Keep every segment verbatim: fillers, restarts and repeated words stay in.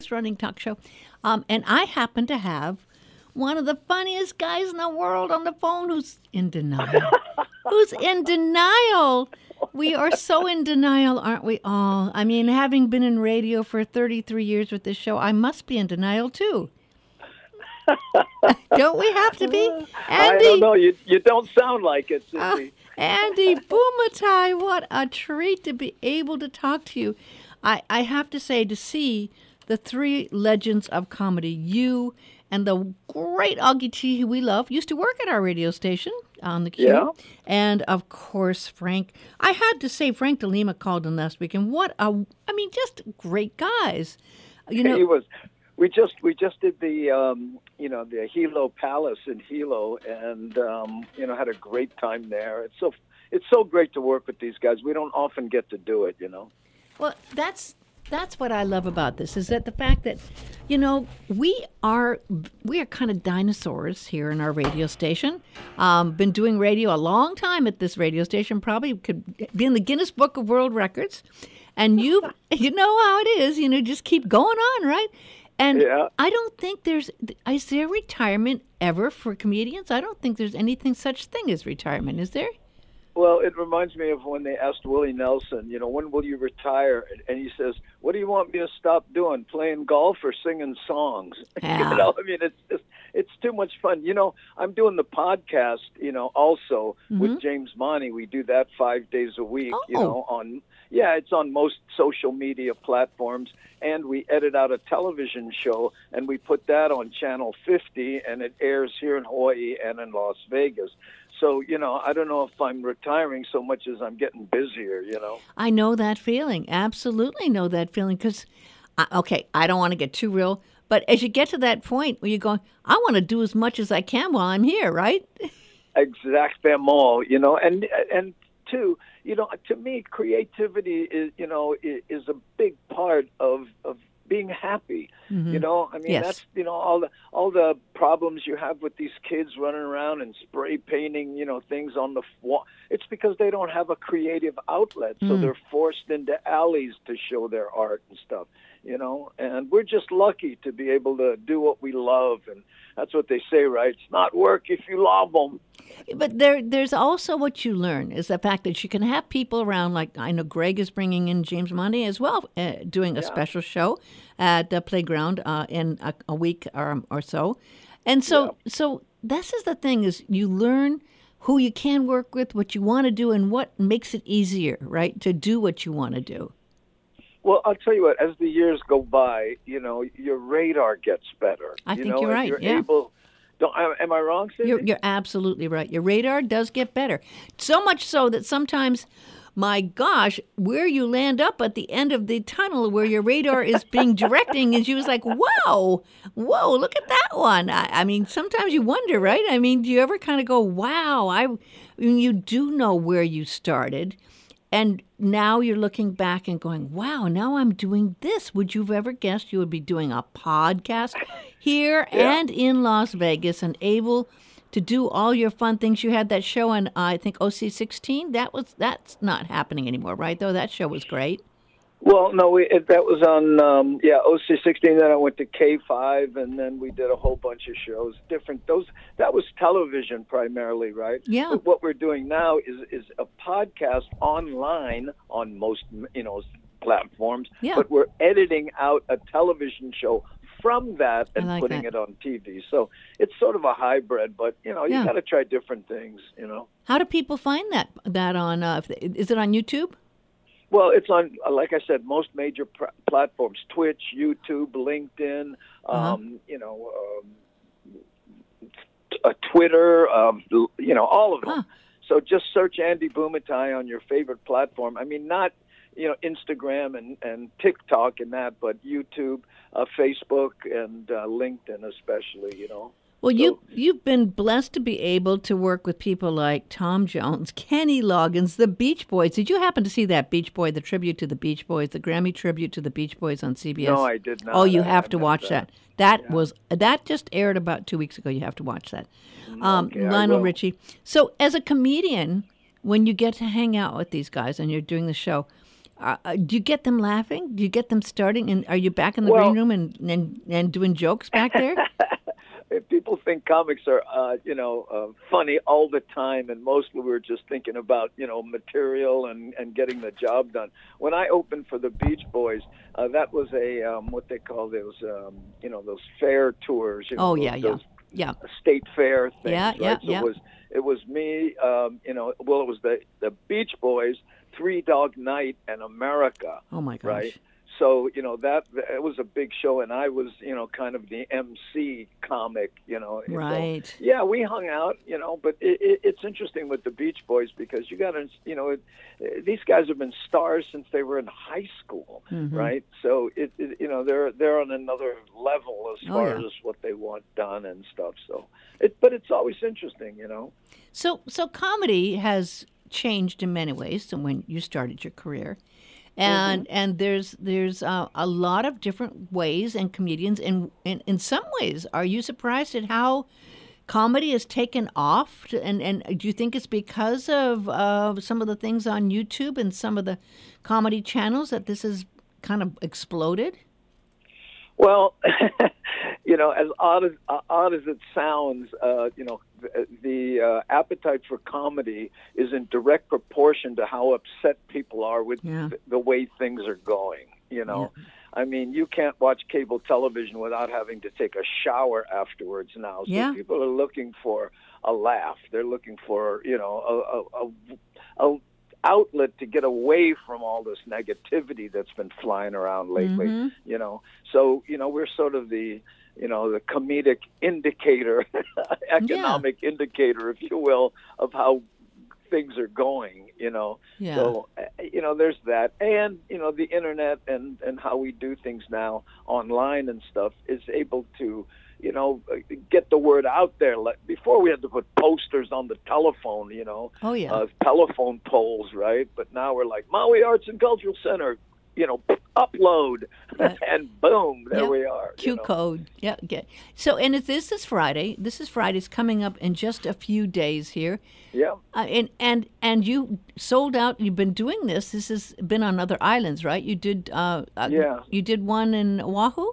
longest-running talk show. Um, and I happen to have one of the funniest guys in the world on the phone who's in denial. who's in denial. We are so in denial, aren't we all? I mean, having been in radio for thirty-three years with this show, I must be in denial, too. Don't we have to be? Andy, I don't know. You you don't sound like it, Cindy. Uh, Andy Bumatai, what a treat to be able to talk to you. I, I have to say, to see the three legends of comedy, you and the great Augie T, who we love, used to work at our radio station on the Q. Yeah. And, of course, Frank. I had to say, Frank DeLima called in last week, and what a, I mean, just great guys. You know, He was. We just we just did the um, you know the Hilo Palace in Hilo, and um, you know had a great time there. It's so it's so great to work with these guys. We don't often get to do it, you know. Well, that's that's what I love about this, is that the fact that, you know, we are we are kind of dinosaurs here in our radio station. Um, been doing radio a long time at this radio station. Probably could be in the Guinness Book of World Records. And you you know how it is. You know, just keep going on, right? And Yeah. I don't think there's, is there retirement ever for comedians? I don't think there's anything such thing as retirement, is there? Well, it reminds me of when they asked Willie Nelson, you know, when will you retire? And he says, what do you want me to stop doing, playing golf or singing songs? Yeah. You know, I mean, it's just, it's too much fun. You know, I'm doing the podcast, you know, also Mm-hmm. with James Monty. We do that five days a week, you Oh. know, on, yeah, it's on most social media platforms. And we edit out a television show, and we put that on Channel fifty, and it airs here in Hawaii and in Las Vegas. So, you know, I don't know if I'm retiring so much as I'm getting busier, you know. I know that feeling. Absolutely know that feeling. Because, okay, I don't want to get too real, but as you get to that point where you're going, I want to do as much as I can while I'm here, right? Exactamo, you know, and and two, you know, to me, creativity is, you know, is, is a big part of of being happy. Mm-hmm. You know, I mean, Yes. that's, you know, all the all the problems you have with these kids running around and spray painting, you know, things on the wall. It's because they don't have a creative outlet, so Mm. they're forced into alleys to show their art and stuff. You know, and we're just lucky to be able to do what we love, and that's what they say, right? It's not work if you love them. But there, there's also what you learn is the fact that you can have people around. Like I know Greg is bringing in James Monty as well, uh, doing a Yeah. special show at the Playground uh, in a, a week or, or so. And so, so this is the thing: is you learn who you can work with, what you want to do, and what makes it easier, right, to do what you want to do. Well, I'll tell you what. As the years go by, you know, your radar gets better. I you think know, you're and right, You're yeah. able. Don't, am I wrong, Cindy? You're, you're absolutely right. Your radar does get better. So much so that sometimes, my gosh, where you land up at the end of the tunnel where your radar is being directing, and she was like, whoa, whoa, look at that one. I, I mean, sometimes you wonder, right? I mean, do you ever kind of go, wow, I, I mean, you do know where you started. And now you're looking back and going, wow, now I'm doing this. Would you have ever guessed you would be doing a podcast here Yeah. and in Las Vegas and able to do all your fun things? You had that show on, uh, I think, O C sixteen. That was That's not happening anymore, right, though? That show was great. Well, no, we, it, that was on, um, yeah, O C sixteen. Then I went to K five, and then we did a whole bunch of shows. Different, those, that was television primarily, right? Yeah. But what we're doing now is, is a podcast online on most, you know, platforms. Yeah. But we're editing out a television show from that and like putting that. it on T V. So it's sort of a hybrid, but, you know, you Yeah. got to try different things, you know. How do people find that that on, uh, if they- is it on YouTube? Well, it's on, uh, like I said, most major pr- platforms: Twitch, YouTube, LinkedIn, um, Uh-huh. you know, um, t- uh, Twitter, um, l- you know, all of them. Huh. So just search Andy Bumatai on your favorite platform. I mean, not, you know, Instagram and, and TikTok and that, but YouTube, uh, Facebook, and uh, LinkedIn especially, you know. Well, you, So- you've been blessed to be able to work with people like Tom Jones, Kenny Loggins, the Beach Boys. Did you happen to see that Beach Boy, the tribute to the Beach Boys, the Grammy tribute to the Beach Boys on C B S? No, I did not. Oh, you I- have I to missed watch that. that. That was that just aired about two weeks ago. You have to watch that. Um, Okay, I Lionel will. Richie. So, as a comedian, when you get to hang out with these guys and you're doing the show, Uh, uh, do you get them laughing? Do you get them starting? And are you back in the Well- green room and, and, and doing jokes back there? If people think comics are, uh, you know, uh, funny all the time, and mostly we're just thinking about, you know, material and, and getting the job done. When I opened for the Beach Boys, uh, that was a um, what they call those, um, you know, those fair tours. You know, Oh, those, yeah, yeah. those Yeah. state fair things. Yeah, right? yeah, so yeah. it was it was me. Um, you know, well, it was the the Beach Boys, Three Dog Night, and America. Oh, my gosh. Right. So, you know, that it was a big show, and I was, you know, kind of the M C comic, you know. So, Right. yeah, we hung out, you know, but it, it, it's interesting with the Beach Boys because you got to, you know, it, these guys have been stars since they were in high school, Mm-hmm. right? So, it, it, you know, they're they're on another level as Oh, far yeah. as what they want done and stuff. So, it, but it's always interesting, you know. So, so comedy has changed in many ways from when you started your career, and Mm-hmm. and there's there's uh, a lot of different ways and comedians. And in, in some ways, are you surprised at how comedy has taken off? To- And and do you think it's because of uh, some of the things on YouTube and some of the comedy channels that this has kind of exploded? Well, you know, as odd as uh, odd as it sounds, uh, you know, the, the uh, appetite for comedy is in direct proportion to how upset people are with Yeah. th- the way things are going. You know, I mean, you can't watch cable television without having to take a shower afterwards now. So Yeah. people are looking for a laugh. They're looking for, you know, a, a, a, a outlet to get away from all this negativity that's been flying around lately. Mm-hmm. You know, so you know we're sort of the you know the comedic indicator, economic indicator, if you will, of how things are going. You know, Yeah. so uh, you know there's that, and you know the internet and and how we do things now online and stuff is able to. You know, get the word out there. Like before, we had to put posters on the telephone. You know, Oh, yeah. uh, telephone poles, right? But now we're like Maui Arts and Cultural Center. You know, upload, Right. and boom, there Yep. we are. Q you know. code. Yeah. Okay. So, and it's, this is Friday. This is Friday's coming up in just a few days here. Yeah. Uh, and and and you sold out. You've been doing this. This has been on other islands, right? You did. Uh, uh, Yeah. You did one in Oahu.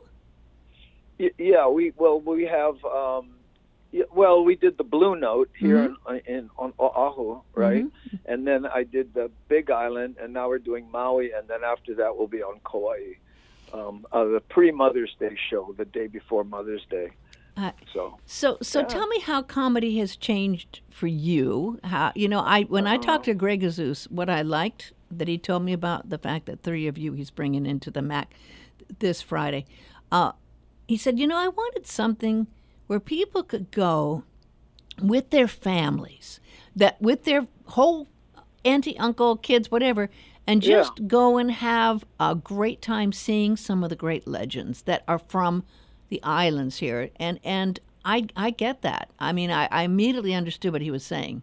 Y- Yeah, we well we have um, y- well we did the Blue Note here Mm-hmm. in, in on Oahu, right? And then I did the Big Island, and now we're doing Maui, and then after that we'll be on Kauai. Um, uh, the pre-Mother's Day show, the day before Mother's Day. Uh, So So, so Yeah. tell me how comedy has changed for you. How you know, I when I talked to Greg Azus, what I liked that he told me about the fact that three of you he's bringing into the Mac this Friday. Uh, he said, you know, I wanted something where people could go with their families, that with their whole auntie, uncle, kids, whatever, and Yeah. just go and have a great time seeing some of the great legends that are from the islands here. And and I I get that. I mean, I, I immediately understood what he was saying.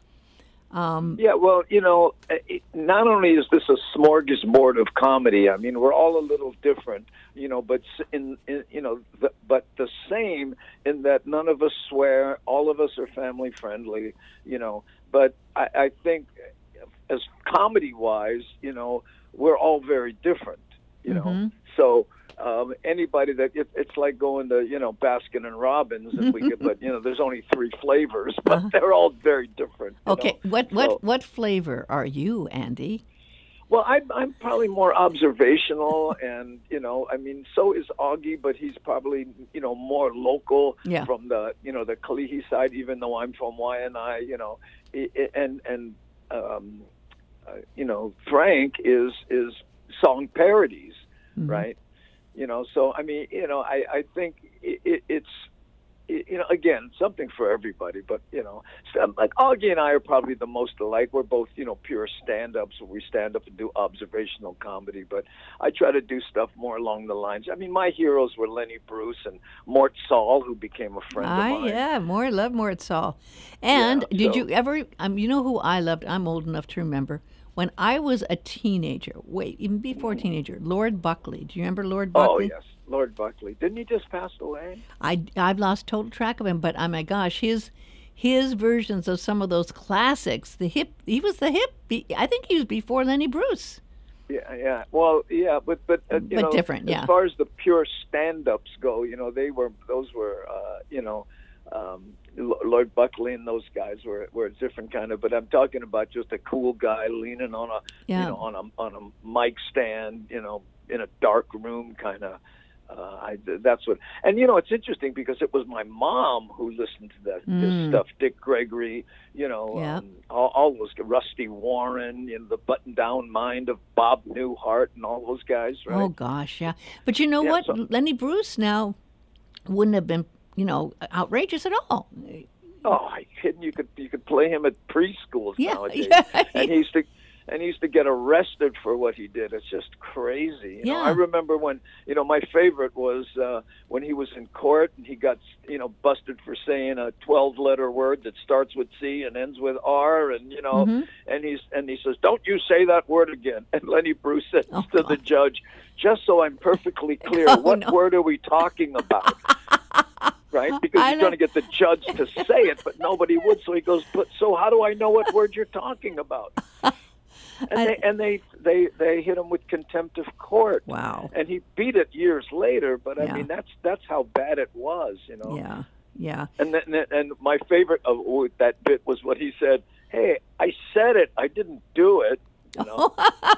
Yeah, well, you know, it, not only is this a smorgasbord of comedy. I mean, we're all a little different, you know, but s- in, in you know, the, but the same in that none of us swear. All of us are family friendly, you know. But I, I think, as comedy wise, you know, we're all very different, you know. So. Um, anybody that it, it's like going to you know Baskin and Robbins if we could, but you know there's only three flavors, but they're all very different. you Okay, know. what what So- what flavor are you, Andy? Well, I'm I'm probably more observational, and you know, I mean, so is Augie, but he's probably you know more local Yeah. from the you know the Kalihi side, even though I'm from Waianae, you know, I- I- and and um, uh, you know, Frank is is song parodies, right? You know, so I mean, you know, I I think it, it, it's. You know, again, something for everybody, but you know, so, like Augie and I are probably the most alike. We're both, you know, pure stand-ups. Where we stand up and do observational comedy, but I try to do stuff more along the lines. I mean, my heroes were Lenny Bruce and Mort Saul, who became a friend I of mine. yeah, more love, more it's all. And Yeah, did so- you ever? Um, you know who I loved? I'm old enough to remember when I was a teenager. Wait, even before teenager, Lord Buckley. Do you remember Lord Oh Buckley? yes, Lord Buckley. Didn't he just pass away? I I've lost total track of him, but oh my gosh, his his versions of some of those classics. The hip, he was the hip. he- I think he was before Lenny Bruce. Yeah, yeah. Well, yeah, but but uh, you but know, different, as yeah. far as the pure stand-ups go, you know, they were those were uh, you know, um, L- Lord Buckley and those guys were were a different kind of. But I'm talking about just a cool guy leaning on a you Yeah. know on a on a mic stand, you know, in a dark room kind of. Uh, I, that's what, and you know, it's interesting because it was my mom who listened to that this Mm. stuff, Dick Gregory, you know, Yeah. um, all, all those Rusty Warren, you know, the button-down mind of Bob Newhart, and all those guys, right? Oh gosh, yeah. But you know Yeah, what? so- Lenny Bruce now wouldn't have been, you know, outrageous at all. Oh, I kidding? You could you could play him at preschools Yeah, nowadays, yeah. and he used to and he used to get arrested for what he did. It's just crazy. You know, Yeah. I remember when you know my favorite was uh, when he was in court and he got you know busted for saying a twelve-letter word that starts with C and ends with R, and you know, Mhm. and he's and he says, "Don't you say that word again." And Lenny Bruce says Oh, to God. the judge, "Just so I'm perfectly clear, Oh, what no. word are we talking about?" Right? Because I he's trying to know. get the judge to say it, but nobody would. So he goes, "But so how do I know what word you're talking about?" And I- they and they, they they hit him with contempt of court. Wow. And he beat it years later. But I Yeah. mean, that's that's how bad it was, you know. Yeah. Yeah. And then, and my favorite of oh, that bit was what he said. Hey, I said it. I didn't do it. You know.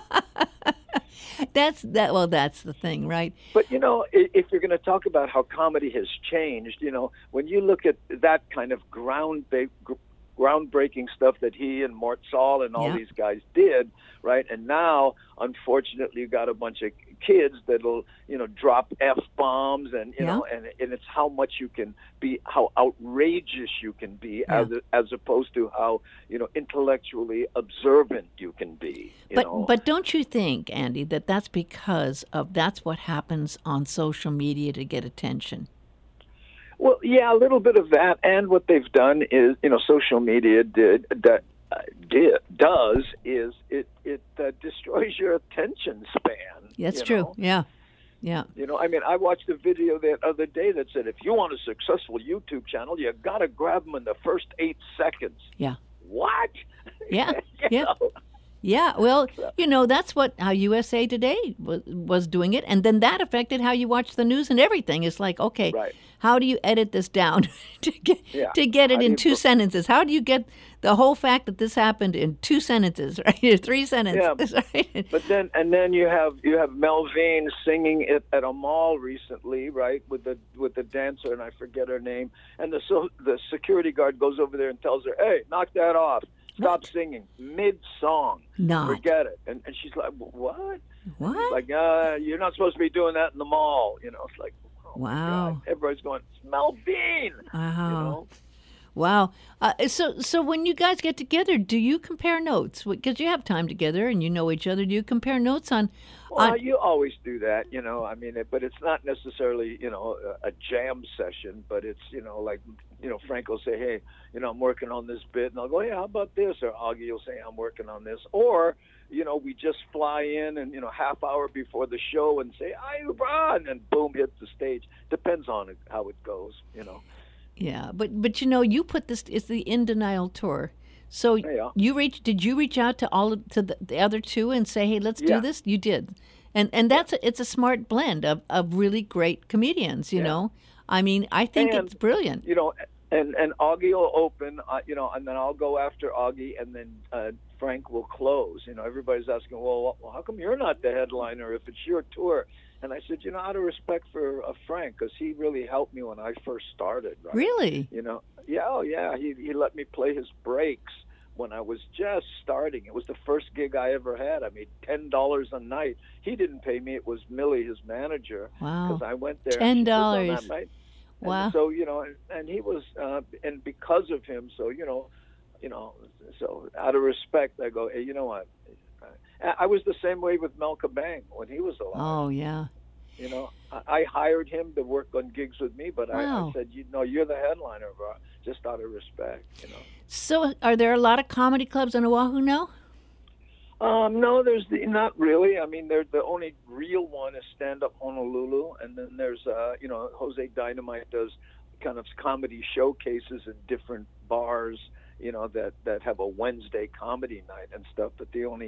That's that. Well, that's the thing, right? But, you know, i- if you're going to talk about how comedy has changed, you know, when you look at that kind of ground ba- gr- groundbreaking stuff that he and Mort Saul and all Yeah. these guys did, right? And now, unfortunately, you got a bunch of kids that'll, you know, drop F-bombs and, you Yeah. know, and, and it's how much you can be, how outrageous you can be Yeah. as, as opposed to how, you know, intellectually observant you can be, you But know. but don't you think, Andy, that that's because of that's what happens on social media to get attention? Well, yeah, a little bit of that, and what they've done is, you know, social media did that uh, did does is it it uh, destroys your attention span. That's you true. know? Yeah. Yeah. You know, I mean, I watched a video the other day that said if you want a successful YouTube channel, you got to grab them in the first eight seconds. Yeah. What? Yeah. You Yeah. know? Yeah, well, you know, that's what how U S A Today was, was doing it, and then that affected how you watch the news and everything. It's like, okay, Right. how do you edit this down to get Yeah. to get it How do in you two pro- sentences? How do you get the whole fact that this happened in two sentences, right? Or three sentences, right? But then, and then you have you have Melvin singing it at a mall recently, right? With the with the dancer, and I forget her name. And the so the security guard goes over there and tells her, "Hey, knock that off! Stop What? singing mid song. Not. Forget it." And and she's like, "What?" What? She's like, uh, "You're not supposed to be doing that in the mall." You know, it's like, oh, Wow. God. Everybody's going, "It's Melvin." Wow. You know. Wow. Uh, so, so when you guys get together, do you compare notes? Because you have time together and you know each other. Do you compare notes on? Well, on you always do that, you know. I mean, it, but it's not necessarily, you know, a, a jam session. But it's, you know, like, you know, Frank will say, "Hey, you know, I'm working on this bit," and I'll go, "Hey, how about this?" Or Augie will say, "I'm working on this." Or, you know, we just fly in and, you know, half hour before the show and say, "Are you on?" And boom, hit the stage. Depends on it, how it goes, you know. Yeah, but but you know, you put this. It's the In Denial tour. So Yeah. you reach? Did you reach out to all of, to the, the other two and say, "Hey, let's Yeah. do this"? You did, and and that's a, it's a smart blend of, of really great comedians. You Yeah. know, I mean, I think And, it's brilliant. You know, and and Augie will open, uh, you know, and then I'll go after Augie, and then uh, Frank will close. You know, everybody's asking, well, well, how come you're not the headliner if it's your tour? And I said, you know, out of respect for uh, Frank, because he really helped me when I first started. Right? Really? You know, yeah, oh yeah, he he let me play his breaks when I was just starting. It was the first gig I ever had. I made ten dollars a night. He didn't pay me. It was Millie, his manager, Wow. because I went there. ten and she said, "No, dollars. that might-" Wow. And so, you know, and, and he was, uh, and because of him, so, you know, you know, so out of respect, I go, hey, you know what? I, I was the same way with Mel Kabang when he was alive. Oh yeah. You know, I, I hired him to work on gigs with me, but I, Wow. I said, you know, you're the headliner, bro, just out of respect, you know. So are there a lot of comedy clubs on Oahu now? Um, no, there's the, not really. I mean, they're, the only real one is Stand Up Honolulu, and then there's, uh, you know, Jose Dynamite does kind of comedy showcases in different bars, you know, that, that have a Wednesday comedy night and stuff. But the only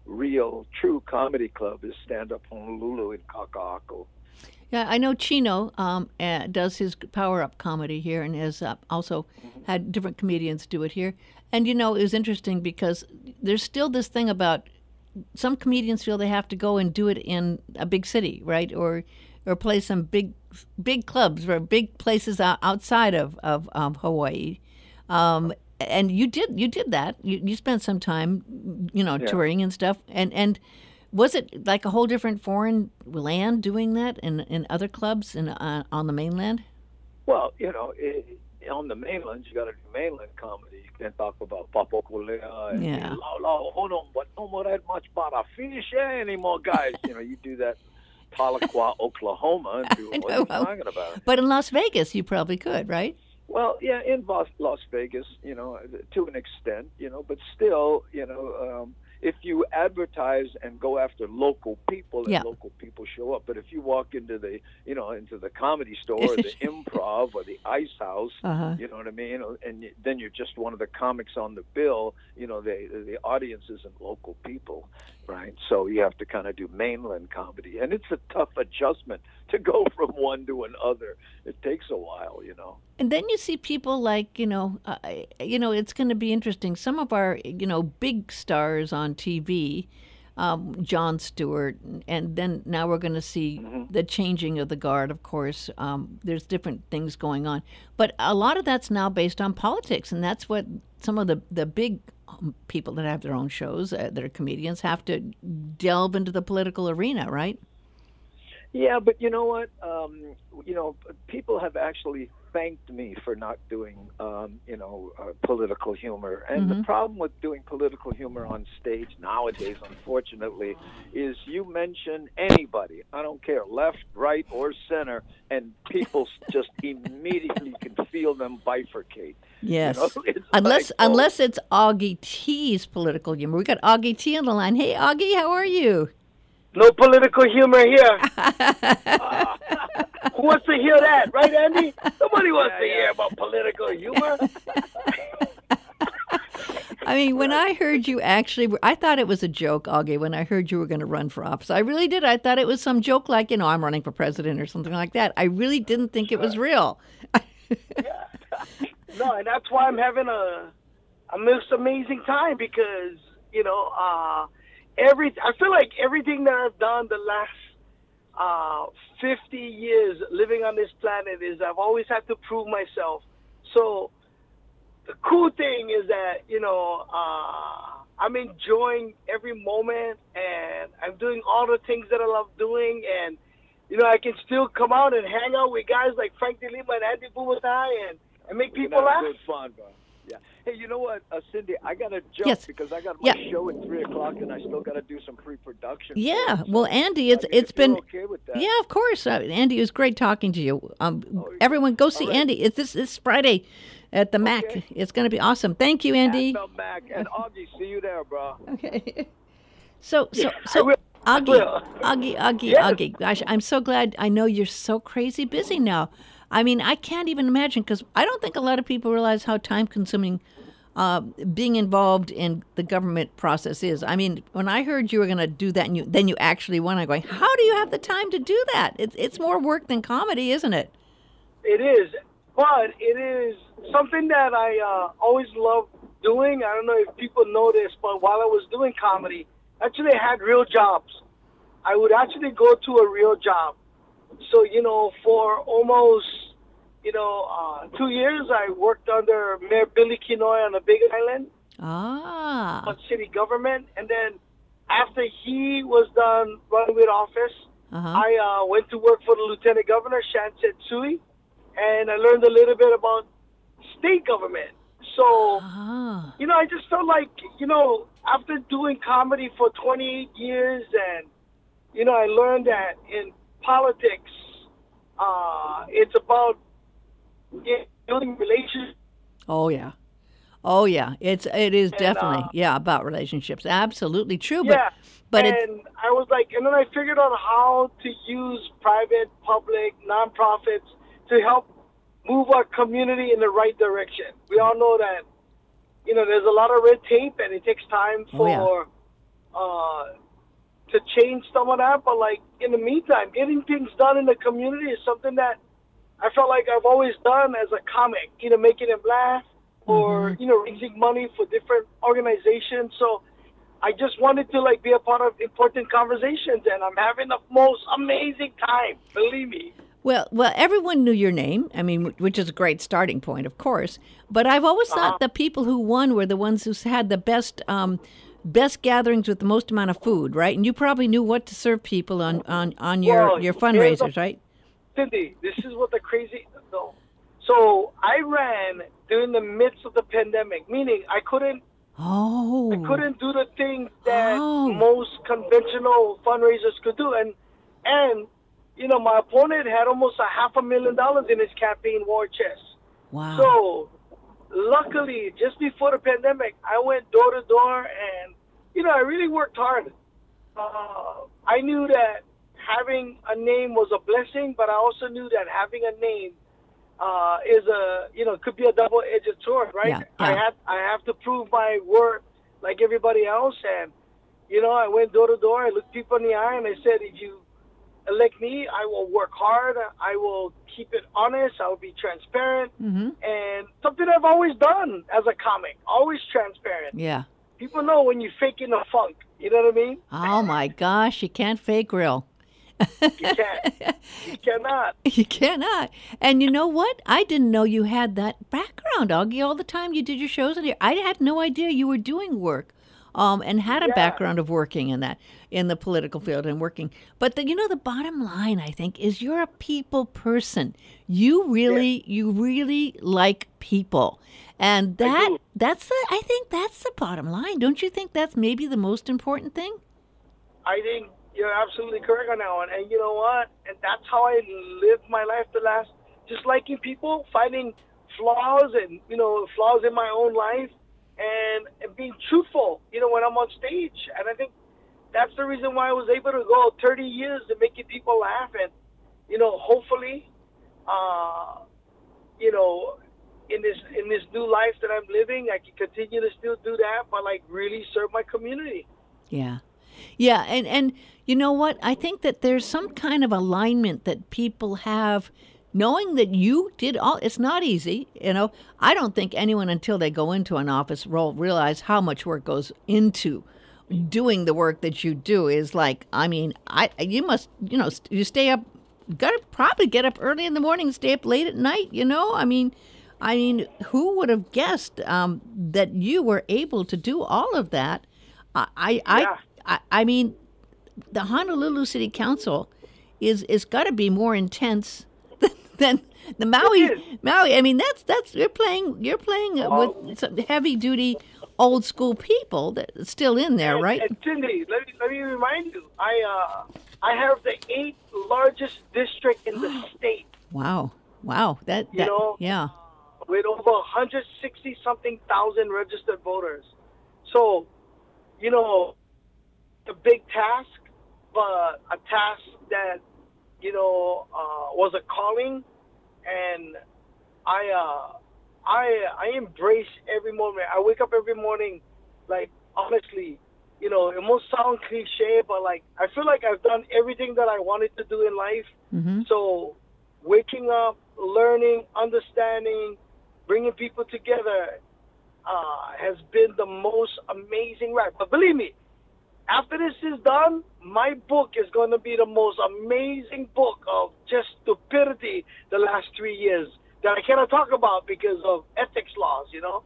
real, true comedy club is Stand Up Honolulu in Kaka'ako. Yeah, I know Chino um, uh, does his Power Up comedy here and has uh, also mm-hmm. had different comedians do it here. And, you know, it was interesting because there's still this thing about some comedians feel they have to go and do it in a big city, right? Or or play some big big clubs or big places outside of, of um, Hawaii. Um, and you did you did that. You, you spent some time, you know, yeah. touring and stuff. And, and was it like a whole different foreign land doing that in, in other clubs in, uh, on the mainland? Well, you know, it, on the mainland, you got to do mainland comedy. You can't talk about Papakolea and yeah. la la hold on, but no more that much para finish anymore, guys. You know, you do that Tahlequah, Oklahoma, and do what are you talking about? But in Las Vegas, you probably could, right? Well, yeah, in Las Vegas, you know, to an extent, you know, but still, you know, um, if you advertise and go after local people, and yeah. local people show up. But if you walk into the, you know, into the Comedy Store or the Improv or the Ice House, uh-huh. you know what I mean, and then you're just one of the comics on the bill, you know, the the audience isn't local people, right? So you have to kind of do mainland comedy, and it's a tough adjustment to go from one to another. It takes a while, you know. And then you see people like, you know, uh, you know, it's going to be interesting. Some of our, you know, big stars on T V, um, Jon Stewart, and then now we're going to see mm-hmm. the changing of the guard, of course. Um, there's different things going on. But a lot of that's now based on politics, and that's what some of the, the big people that have their own shows, uh, that are comedians, have to delve into the political arena, right? Yeah, but you know what? Um, you know, people have actually thanked me for not doing, um, you know, uh, political humor. And mm-hmm. the problem with doing political humor on stage nowadays, unfortunately, is you mention anybody, I don't care, left, right, or center, and people just immediately can feel them bifurcate. Yes, you know? unless like, oh. unless it's Augie T's political humor. We got Augie T on the line. Hey, Augie, how are you? No political humor here. uh, who wants to hear that, right, Andy? Nobody wants to hear about political humor. I mean, when I heard you actually, I thought it was a joke, Augie, when I heard you were going to run for office. I really did. I thought it was some joke like, you know, I'm running for president or something like that. I really didn't think it was real. yeah. No, and that's why I'm having a, a most amazing time because, you know, uh, Every I feel like everything that I've done the last uh, fifty years living on this planet is I've always had to prove myself. So the cool thing is that, you know, uh, I'm enjoying every moment and I'm doing all the things that I love doing. And, you know, I can still come out and hang out with guys like Frank De Lima and Andy Bumatai and, and make people We're laugh. Good fun, bro. Yeah. Hey, you know what, uh, Cindy? I got to jump yes. because I got my yeah. show at three o'clock, and I still got to do some pre-production. Yeah. So, well, Andy, it's I mean, it's if been. you're okay with that. Yeah, of course. Uh, Andy, it was great talking to you. Um, oh, everyone, go see right. Andy. It's this this Friday at the Mac. Okay. It's going to be awesome. Thank you, Andy. At the Mac and Augie, see you there, bro. Okay. So so Yeah, so. I Augie, will. Augie, Augie, Yes. Augie. Gosh, I'm so glad. I know you're so crazy busy now. I mean, I can't even imagine because I don't think a lot of people realize how time-consuming uh, being involved in the government process is. I mean, when I heard you were going to do that, and you then you actually went, I'm going, how do you have the time to do that? It's it's more work than comedy, isn't it? It is, but it is something that I uh, always loved doing. I don't know if people know this, but while I was doing comedy, actually I had real jobs. I would actually go to a real job. So, you know, for almost, you know, uh, two years, I worked under Mayor Billy Kinoy on the Big Island. Ah. On city government. And then after he was done running with office, Uh-huh. I uh, went to work for the Lieutenant Governor, Shan Tsui, and I learned a little bit about state government. So, Ah. you know, I just felt like, you know, after doing comedy for twenty-eight years and, you know, I learned that in politics, uh, it's about building relationships. Oh yeah, oh yeah. It's it is And, definitely uh, yeah about relationships. Absolutely true. Yeah, but but and it's I was like, and then I figured out how to use private, public, nonprofits to help move our community in the right direction. We all know that, you know, there's a lot of red tape, and it takes time Oh, for yeah. uh, to change some of that. But like in the meantime, getting things done in the community is something that I felt like I've always done as a comic, either making them laugh or, Mm-hmm. you know, raising money for different organizations. So I just wanted to like be a part of important conversations, and I'm having the most amazing time, believe me. Well, well, everyone knew your name. I mean, wh- which is a great starting point, of course. But I've always Uh-huh. thought the people who won were the ones who had the best, um, best gatherings with the most amount of food, right? And you probably knew what to serve people on on on your Well, your here's the- fundraisers, right? Cindy, this is what the crazy. No. So I ran during the midst of the pandemic, meaning I couldn't Oh, I couldn't do the things that Oh. most conventional fundraisers could do, and and you know my opponent had almost a half a million dollars in his campaign war chest. wow. So luckily, just before the pandemic, I went door to door, and you know I really worked hard. Uh, I knew that having a name was a blessing, but I also knew that having a name uh, is a you know could be a double-edged sword, right? Yeah, I yeah. have I have to prove my worth like everybody else, and you know I went door to door. I looked people in the eye, and I said, "If you elect me, I will work hard. I will keep it honest. I will be transparent, Mm-hmm. and something I've always done as a comic, always transparent. Yeah. People know when you're faking a funk. You know what I mean? Oh my gosh, you can't fake grill. You can't. You cannot. You cannot. And you know what? I didn't know you had that background, Augie. All the time you did your shows in here, I had no idea you were doing work, um, and had a Yeah. background of working in that, in the political field and working. But the, you know, the bottom line, I think, is you're a people person. You really, you really like people, and that do. that's the. I think that's the bottom line. Don't you think that's maybe the most important thing? I think you're absolutely correct on that one. And you know what? And that's how I lived my life the last, just liking people, finding flaws and, you know, flaws in my own life and, and being truthful, you know, when I'm on stage. And I think that's the reason why I was able to go thirty years and making people laugh. And, you know, hopefully, uh, you know, in this in this new life that I'm living, I can continue to still do that, but like really serve my community. Yeah. Yeah, and and you know what? I think that there's some kind of alignment that people have, knowing that you did all. It's not easy, you know. I don't think anyone until they go into an office role realize how much work goes into doing the work that you do. Is like, I mean, I you must, you know, st- you stay up, got to probably get up early in the morning, stay up late at night. You know, I mean. I mean, who would have guessed um, that you were able to do all of that? I, I, Yeah. I, I mean, the Honolulu City Council is is got to be more intense than, than the Maui. It is. Maui. I mean, that's that's you're playing you're playing Oh. with some heavy duty, old school people that's still in there, And, right? and Cindy, let me, let me remind you, I uh, I have the eighth largest district in the state, Wow, wow, that You that know, yeah, with over one hundred sixty something thousand registered voters. So, you know, a big task, but a task that, you know, uh, was a calling, and I, uh, I, I embrace every moment. I wake up every morning, like honestly, you know, it must sound cliche, but like I feel like I've done everything that I wanted to do in life. hmm So, waking up, learning, understanding, bringing people together uh, has been the most amazing ride. But believe me, after this is done, my book is going to be the most amazing book of just stupidity the last three years that I cannot talk about because of ethics laws, you know?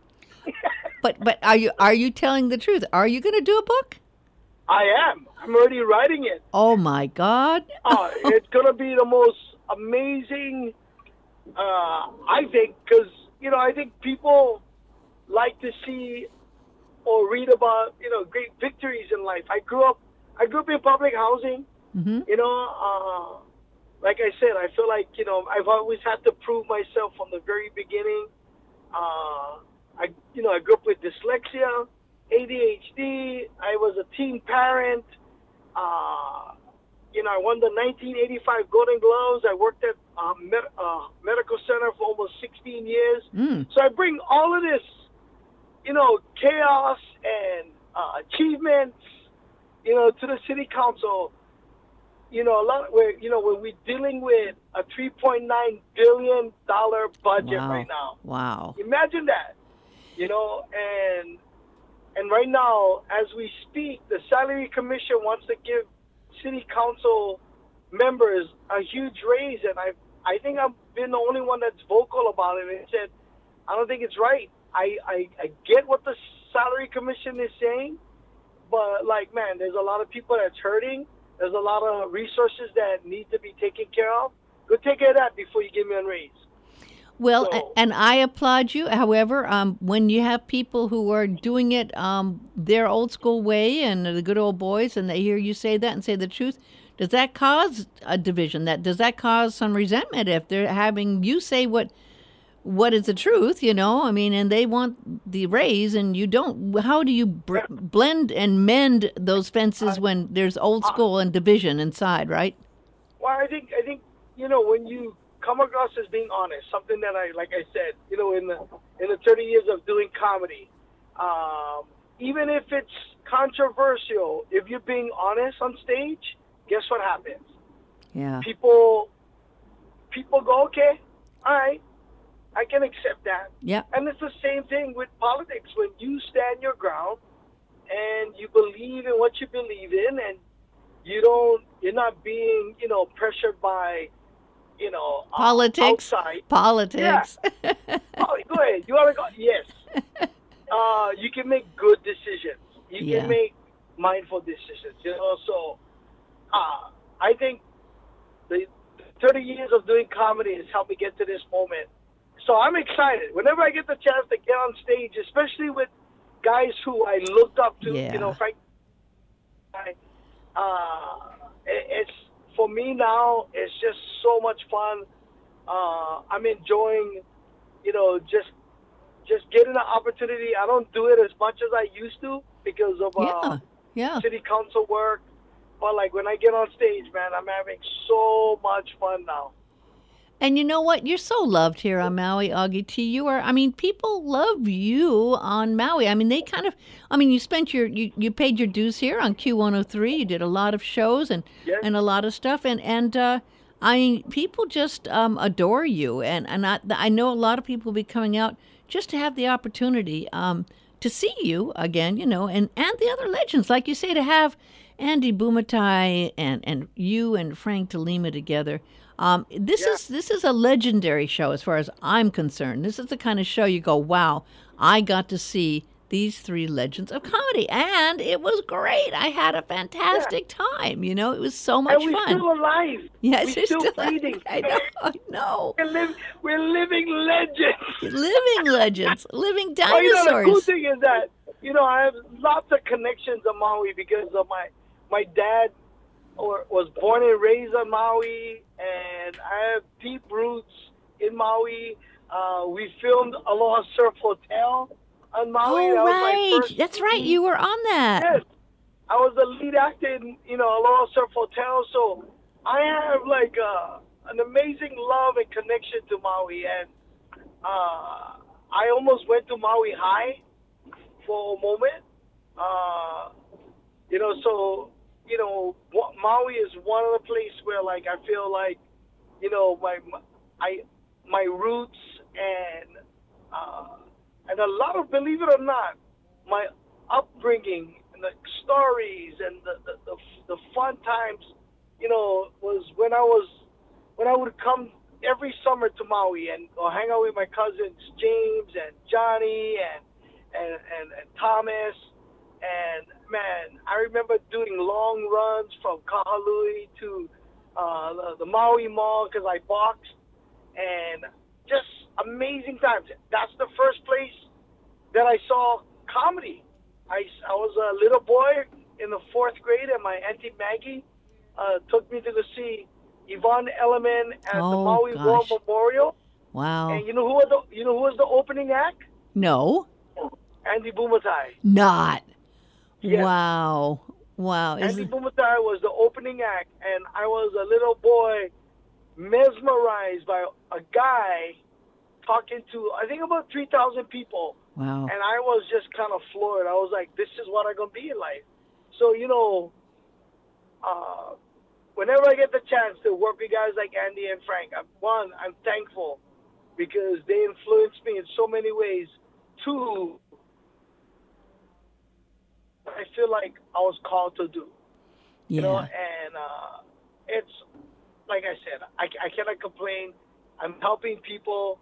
But but are you are you telling the truth? Are you going to do a book? I am. I'm already writing it. Oh my God! Uh, it's going to be the most amazing, uh, I think, because, you know, I think people like to see or read about, you know, great victories in life. I grew up, I grew up in public housing, hmm you know, uh, like I said, I feel like, you know, I've always had to prove myself from the very beginning. Uh, I, you know, I grew up with dyslexia, A D H D. I was a teen parent. Uh, you know, I won the nineteen eighty-five Golden Gloves. I worked at a med- uh, medical center for almost sixteen years. Mm. So I bring all of this, you know, chaos and uh, achievements you know, to the city council, you know, a lot where you know when we're dealing with a three point nine billion dollar budget Wow. right now. Wow. Imagine that, you know, and and right now as we speak, the Salary Commission wants to give city council members a huge raise, and I I think I've been the only one that's vocal about it and said I don't think it's right. I, I, I get what the Salary Commission is saying, but like man, there's a lot of people that's hurting. There's a lot of resources that need to be taken care of. Go take care of that before you give me a raise. Well, So- a- and I applaud you. However, um, when you have people who are doing it um, their old school way and the good old boys, and they hear you say that and say the truth, does that cause a division? That does that cause some resentment if they're having you say what what is the truth? You know, I mean, and they want the raise, and you don't. How do you br- blend and mend those fences when there's old school and division inside, right? Well, I think I think you know when you come across as being honest, something that I like I said, you know, in the in the thirty years of doing comedy, um, even if it's controversial, if you're being honest on stage, guess what happens? Yeah. People people go, okay, all right, I can accept that. Yeah. And it's the same thing with politics. When you stand your ground and you believe in what you believe in, and you don't, you're not being, you know, pressured by, you know, uh, Politics. outside. Politics. Oh, go ahead. You want to go? Yes. Uh, you can make good decisions. You Yeah. can make mindful decisions. You know, so uh, I think the thirty years of doing comedy has helped me get to this moment. So I'm excited. Whenever I get the chance to get on stage, especially with guys who I looked up to, Yeah. you know, Frank, I, uh, it, it's for me now. It's just so much fun. Uh, I'm enjoying, you know, just just getting the opportunity. I don't do it as much as I used to because of uh, Yeah. Yeah. city council work. But like when I get on stage, man, I'm having so much fun now. And you know what? You're so loved here on Maui, Augie T. You are, I mean, people love you on Maui. I mean, they kind of, I mean, you spent your, you, you paid your dues here on Q one oh three. You did a lot of shows and, Yes. and a lot of stuff. And, and, uh, I mean, people just um, adore you. And, and I, I know a lot of people will be coming out just to have the opportunity um, to see you again, you know, and, and the other legends, like you say, to have Andy Bumatai and, and you and Frank Talima together. Um, this Yeah. is this is a legendary show as far as I'm concerned. This is the kind of show you go, wow, I got to see these three legends of comedy, and it was great. I had a fantastic time. You know, it was so much And we're fun. still alive. Yes, we're you're still, still breathing. I know, I know. We're, live, we're living legends. Living legends, living Well, you know, the cool dinosaurs. thing is that, you know, I have lots of connections on Maui because of my, my dad or, was born and raised on Maui, and I have deep roots in Maui. Uh, we filmed Aloha Surf Hotel on Maui. Oh, That was my right. first That's right. movie. You were on that. Yes. I was the lead actor in, you know, Aloha Surf Hotel, so I have like uh, an amazing love and connection to Maui, and uh, I almost went to Maui High for a moment. Uh, you know, so you know, wa- Maui is one of the places where like I feel like, you know, my I my roots and uh, and a lot of, believe it or not, my upbringing and the stories and the, the, the, the fun times, you know, was when I was, when I would come every summer to Maui and go hang out with my cousins, James and Johnny and, and, and, and Thomas. And man, I remember doing long runs from Kahului to uh, the, the Maui Mall because I boxed, and just amazing times. That's the first place that I saw comedy. I, I was a little boy in the fourth grade, and my auntie Maggie uh, took me to go see Yvonne Elliman at the Oh, Maui War gosh. Memorial. Wow. And you know who was the you know who was the opening act? No, Andy Bumatai. not. Yes. Wow. Wow. Is Andy it- Bumatai was the opening act, and I was a little boy mesmerized by a guy talking to, I think, about three thousand people. wow. And I was just kind of floored. I was like, this is what I'm going to be in life. So, you know, uh, whenever I get the chance to work with guys like Andy and Frank, I'm, one, I'm thankful because they influenced me in so many ways. Two, I feel like I was called to do. Yeah. You know, and uh, it's, like I said, I, I cannot complain. I'm helping people.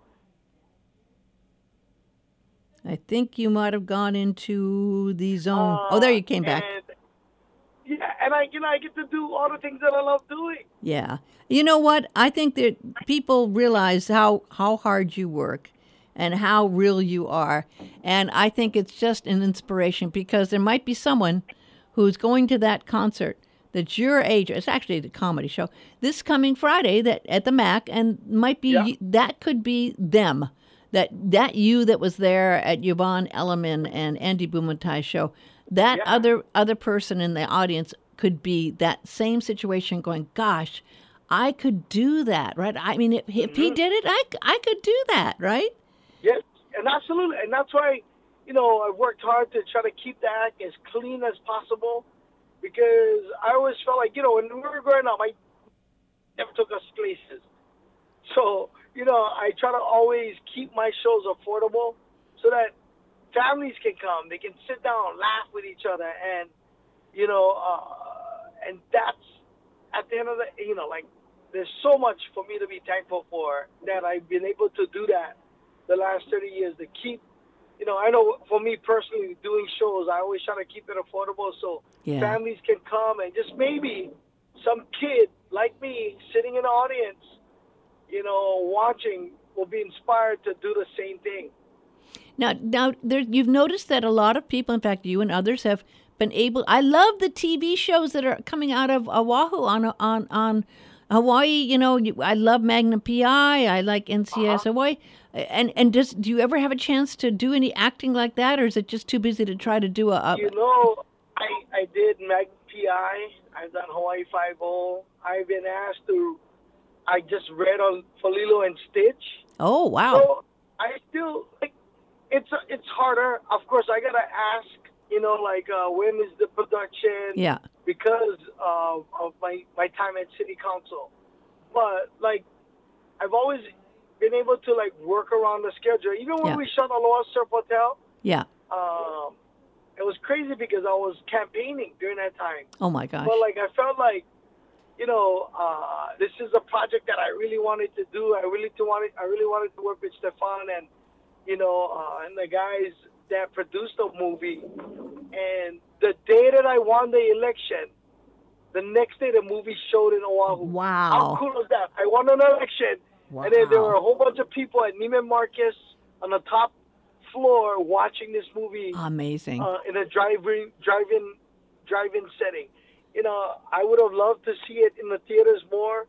I think you might have gone into the zone. Uh, oh, there you came back. And, yeah, and I, you know, I get to do all the things that I love doing. Yeah. You know what? I think that people realize how, how hard you work and how real you are. And I think it's just an inspiration because there might be someone who's going to that concert that's your age. It's actually the comedy show this coming Friday that at the Mac, and might be yeah. that could be them. That that you that was there at Yvonne Elliman and Andy Bumatai's show, that yeah. other other person in the audience could be that same situation going, gosh, I could do that, right? I mean, if, if mm-hmm. he did it, I, I could do that, right? Yes, and absolutely. And that's why, you know, I worked hard to try to keep the act as clean as possible because I always felt like, you know, when we were growing up, I never took us places. So, you know, I try to always keep my shows affordable so that families can come. They can sit down, laugh with each other. And, you know, uh, and that's at the end of the, you know, like there's so much for me to be thankful for that I've been able to do that the last thirty years to keep, you know, I know for me personally doing shows, I always try to keep it affordable so yeah. families can come and just maybe some kid like me sitting in the audience, you know, watching will be inspired to do the same thing. Now, now there, you've noticed that a lot of people, in fact, you and others, have been able. I love the T V shows that are coming out of Oahu on on on Hawaii. You know, I love Magnum P I. I like N C S uh-huh. Hawaii. And and does do you ever have a chance to do any acting like that, or is it just too busy to try to do a? a you know, I I did Magnum P I. I've done Hawaii Five-O. I've been asked to. I just read on for Lilo and Stitch. Oh wow! So I still like it's it's harder. Of course, I gotta ask. You know, like uh, when is the production? Yeah. Because of, of my my time at City Council, but like I've always been able to like work around the schedule. Even when yeah. we shot Aloha Surf Hotel. Yeah. Um, it was crazy because I was campaigning during that time. Oh my gosh! But like I felt like. You know, uh, this is a project that I really wanted to do. I really to wanted, I really wanted to work with Stefan and, you know, uh, and the guys that produced the movie. And the day that I won the election, the next day the movie showed in Oahu. Wow! How cool was that? I won an election, wow. and then there were a whole bunch of people at Neiman Marcus on the top floor watching this movie. Amazing! Uh, in a drive-in, drive-in, drive-in setting. You know, I would have loved to see it in the theaters more,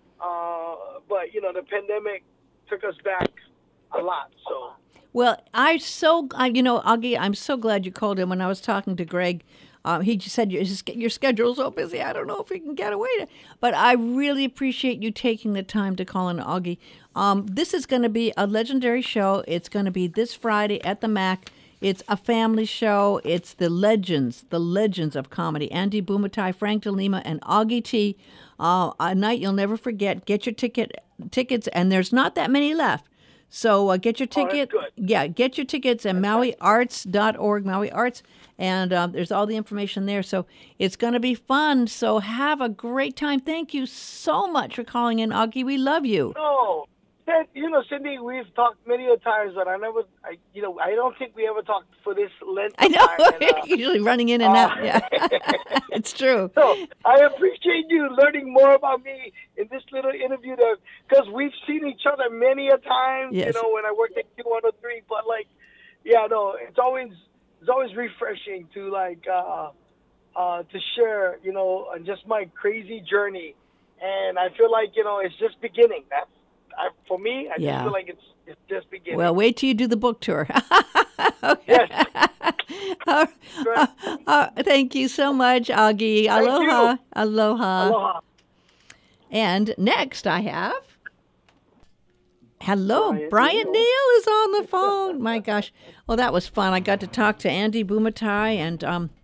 uh, but, you know, the pandemic took us back a lot, so. Well, I so, uh, you know, Augie, I'm so glad you called in. When I was talking to Greg, um, he just said, your, your schedule's so busy, I don't know if we can get away to. But I really appreciate you taking the time to call in, Augie. Um, this is going to be a legendary show. It's going to be this Friday at the Mac. It's a family show. It's the legends, the legends of comedy. Andy Bumatai, Frank DeLima, and Augie T. Uh, a night you'll never forget. Get your ticket, tickets, and there's not that many left. So uh, get your ticket. Oh, that's good. Yeah, get your tickets at maui arts dot org, Maui Arts, and uh, there's all the information there. So it's going to be fun. So have a great time. Thank you so much for calling in, Augie. We love you. No. You know, Cindy, we've talked many a times, but I never, I, you know, I don't think we ever talked for this length of I know, time. And, uh, usually running in and uh, out. Yeah, it's true. So I appreciate you learning more about me in this little interview, because we've seen each other many a time. Yes. You know, when I worked at Q one oh three, but like, yeah, no, it's always it's always refreshing to like uh, uh, to share, you know, just my crazy journey, and I feel like you know it's just beginning. That's I, for me, I yeah. just feel like it's it's just beginning. Well, wait till you do the book tour. Yes. uh, uh, uh, thank you so much, Augie. Thank Aloha. you. Aloha. Aloha. And next I have... Hello, Brian, Brian Neal. Neal is on the phone. My gosh. Well, that was fun. I got to talk to Andy Bumatai, and um,